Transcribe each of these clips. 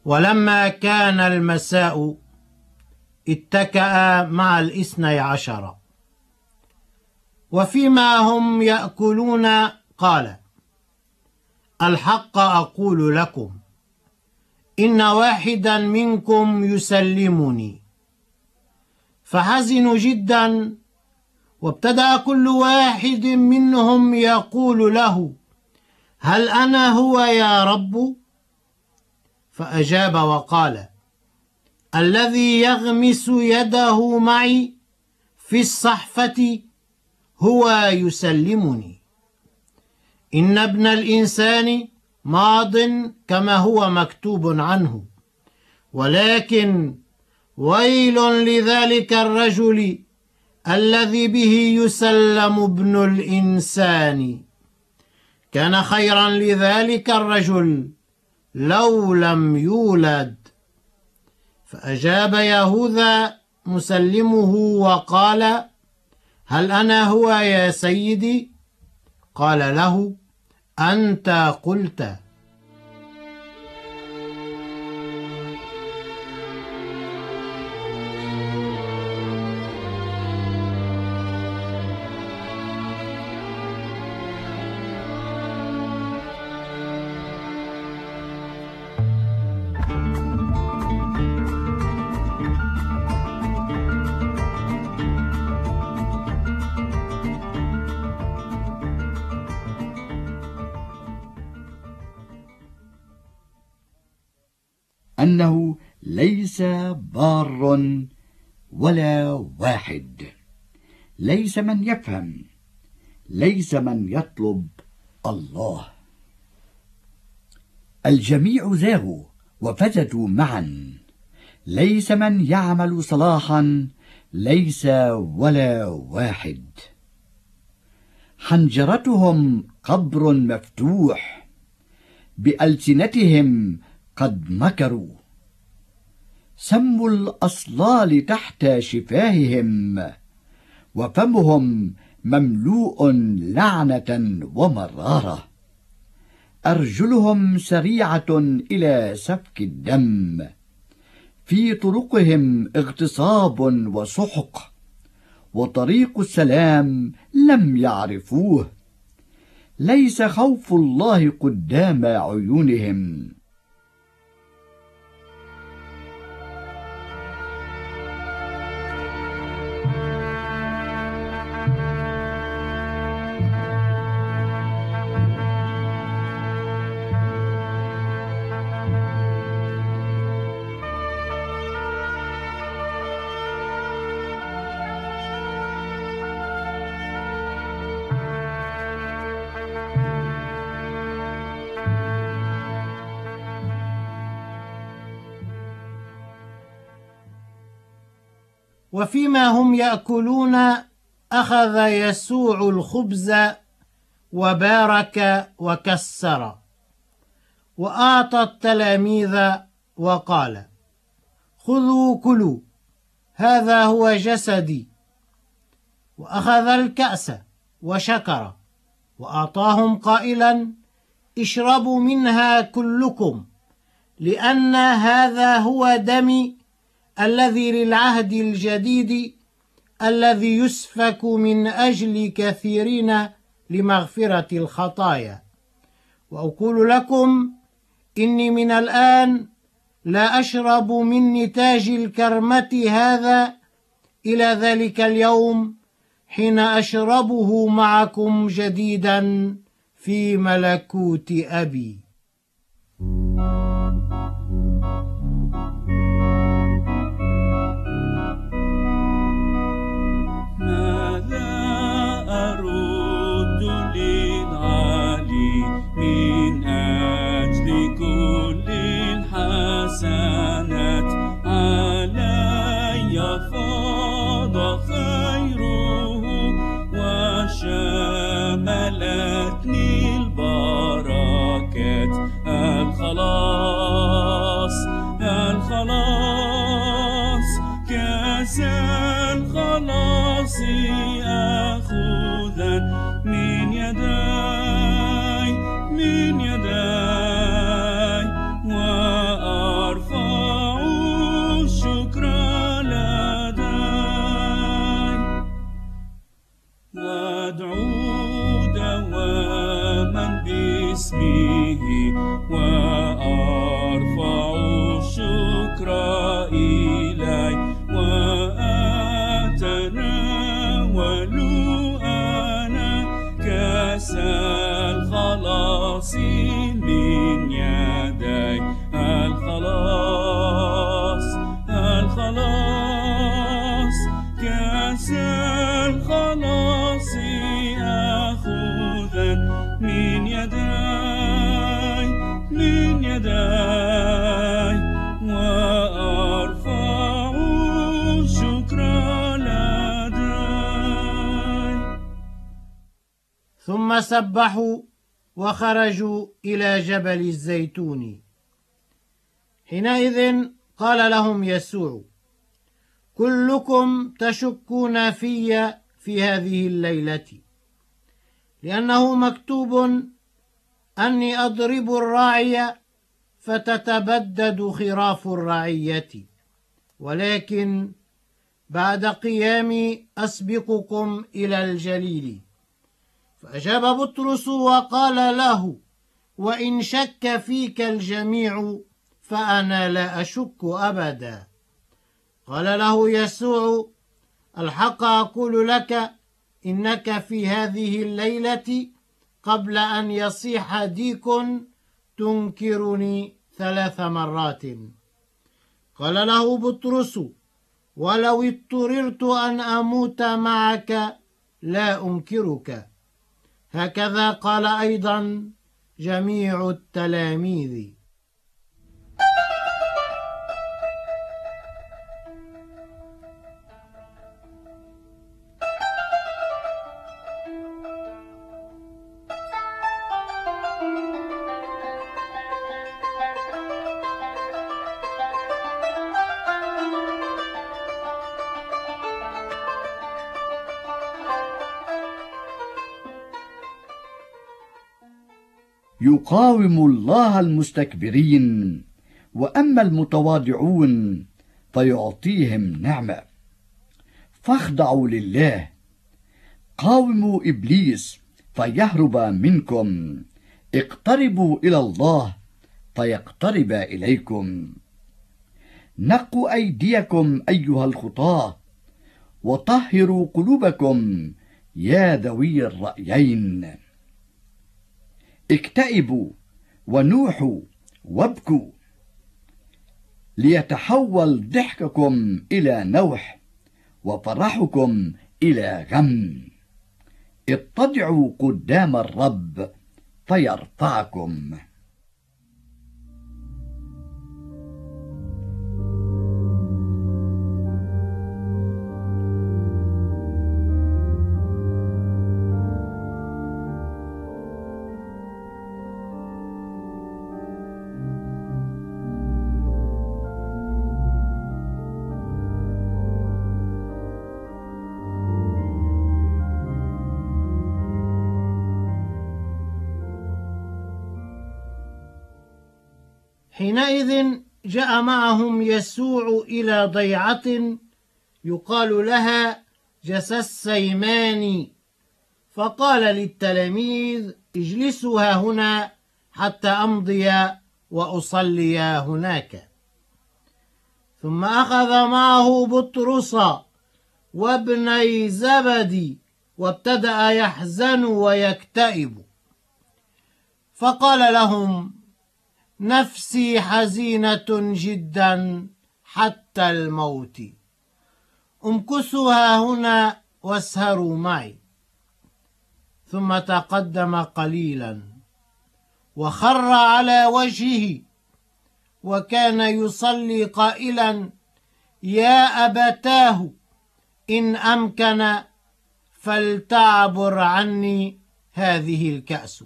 ولما كان المساء اتكأ مع 12، وفيما هم يأكلون قال: الحق أقول لكم إن واحدا منكم يسلمني. فحزنوا جدا، وابتدأ كل واحد منهم يقول له: هل أنا هو يا رب؟ فأجاب وقال: الذي يغمس يده معي في الصحفة هو يسلمني. إن ابن الإنسان ماض كما هو مكتوب عنه، ولكن ويل لذلك الرجل الذي به يسلم ابن الإنسان. كان خيرا لذلك الرجل لو لم يولد. فأجاب يهوذا مسلمه وقال: هل أنا هو يا سيدي؟ قال له: أنت قلت. أنه ليس بار ولا واحد، ليس من يفهم، ليس من يطلب الله. الجميع زاغوا وفسدوا معا، ليس من يعمل صلاحا، ليس ولا واحد. حنجرتهم قبر مفتوح، بألسنتهم قد مكروا. سم الأصلال تحت شفاههم، وفمهم مملوء لعنة ومرارة. أرجلهم سريعة إلى سفك الدم، في طرقهم اغتصاب وسحق، وطريق السلام لم يعرفوه. ليس خوف الله قدام عيونهم. وفيما هم يأكلون أخذ يسوع الخبز وبارك وكسر وأعطى التلاميذ وقال: خذوا كلوا، هذا هو جسدي. وأخذ الكأس وشكر وأعطاهم قائلا: اشربوا منها كلكم، لأن هذا هو دمي الذي للعهد الجديد، الذي يسفك من أجل كثيرين لمغفرة الخطايا. وأقول لكم إني من الآن لا أشرب من نتاج الكرمة هذا إلى ذلك اليوم، حين أشربه معكم جديدا في ملكوت أبي. من أجل كل الحسنات علي فاض خيره، وشملتني البركات. الخلاص كأس الخلاص أخذا من يداي وأرفع إلي وأتناول أنا كأس الخلاص من يدي. الخلاص كأس الخلاص أخذا من يدي وأرفع الشكر لدي. ثم سبحوا وخرجوا إلى جبل الزيتون. حينئذ قال لهم يسوع: كلكم تشكون في هذه الليلة، لأنه مكتوب أني أضرب الراعي فتتبدد خراف الرعية، ولكن بعد قيامي أسبقكم إلى الجليل. فأجاب بطرس وقال له: وإن شك فيك الجميع فأنا لا أشك أبدا. قال له يسوع: الحق أقول لك إنك في هذه الليلة قبل أن يصيح ديك تنكرني 3 مرات. قال له بطرس: ولو اضطررت أن أموت معك لا أنكرك. هكذا قال أيضا جميع التلاميذ. يقاوم الله المستكبرين، وأما المتواضعون فيعطيهم نعمة. فاخضعوا لله. قاوموا إبليس فيهرب منكم. اقتربوا إلى الله فيقترب إليكم. نقوا أيديكم أيها الخطاة، وطهروا قلوبكم يا ذوي الرأيين. اكتئبوا ونوحوا وابكوا، ليتحول ضحككم إلى نوح وفرحكم إلى غم. اتضعوا قدام الرب فيرفعكم. حينئذ جاء معهم يسوع إلى ضيعة يقال لها جسثسيماني، فقال للتلاميذ: اجلسوا ها هنا حتى أمضي وأصلي هناك. ثم أخذ معه بطرس وابني زبدي وابتدأ يحزن ويكتئب، فقال لهم: نفسي حزينة جدا حتى الموت، امكثوا ها هنا واسهروا معي. ثم تقدم قليلا وخر على وجهه وكان يصلي قائلا: يا أبتاه إن أمكن فلتعبر عني هذه الكأس،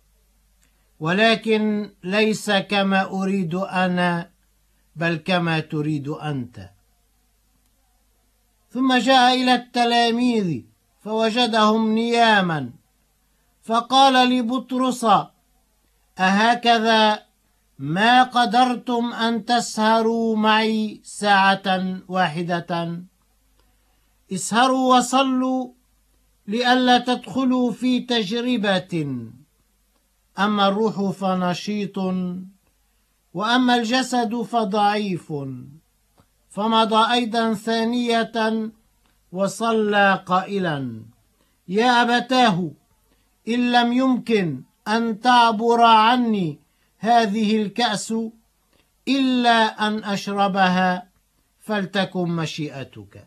ولكن ليس كما أريد أنا بل كما تريد أنت. ثم جاء إلى التلاميذ فوجدهم نياما، فقال لبطرس: أهكذا ما قدرتم أن تسهروا معي ساعة واحدة؟ اسهروا وصلوا لئلا تدخلوا في تجربة. أما الروح فنشيط وأما الجسد فضعيف. فمضى أيضا ثانية وصلى قائلا: يا أبتاه، إن لم يمكن أن تعبر عني هذه الكأس إلا أن أشربها فلتكن مشيئتك.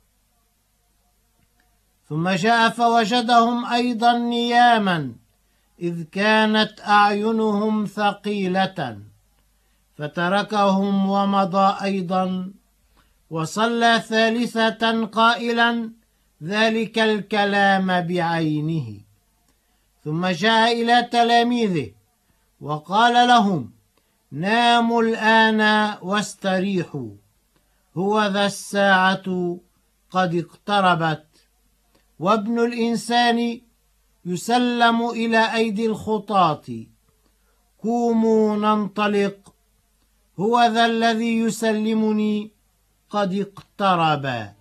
ثم جاء فوجدهم أيضا نياما، إذ كانت أعينهم ثقيلة، فتركهم ومضى أيضا، وصلى ثالثة قائلا ذلك الكلام بعينه. ثم جاء إلى تلاميذه وقال لهم: ناموا الآن واستريحوا، هو ذا الساعة قد اقتربت، وابن الإنسان يسلم إلى أيدي الخطاة. قوموا ننطلق، هو ذا الذي يسلمني قد اقترب.